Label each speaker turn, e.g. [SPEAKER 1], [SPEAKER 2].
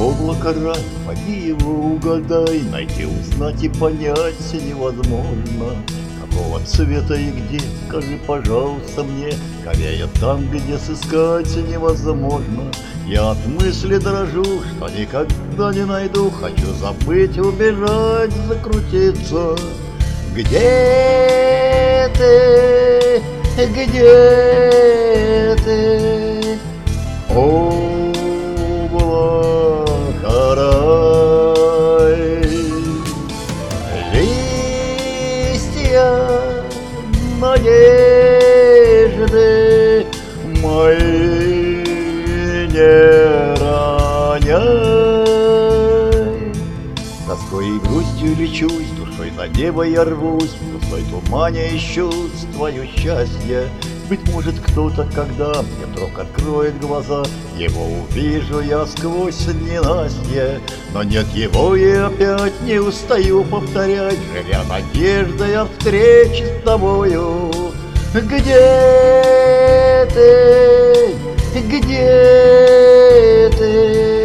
[SPEAKER 1] облако рай, поди его угадай, найти, узнать и понять невозможно. Какого цвета и где, скажи, пожалуйста, мне, ковея там, где сыскать невозможно. Я от мысли дрожу, что никогда не найду, хочу забыть, убежать, закрутиться. Где ты, где ты, облако рай? Листья надежды мои не роняй. Тоской и грустью лечусь, душой на небо я рвусь, в пустой тумане ищу твое счастье. Быть может, кто-то, когда мне вдруг откроет глаза, его увижу я сквозь ненастье. Но нет его, и опять не устаю повторять, живя надеждой о встрече с тобою. Где ты, где ты?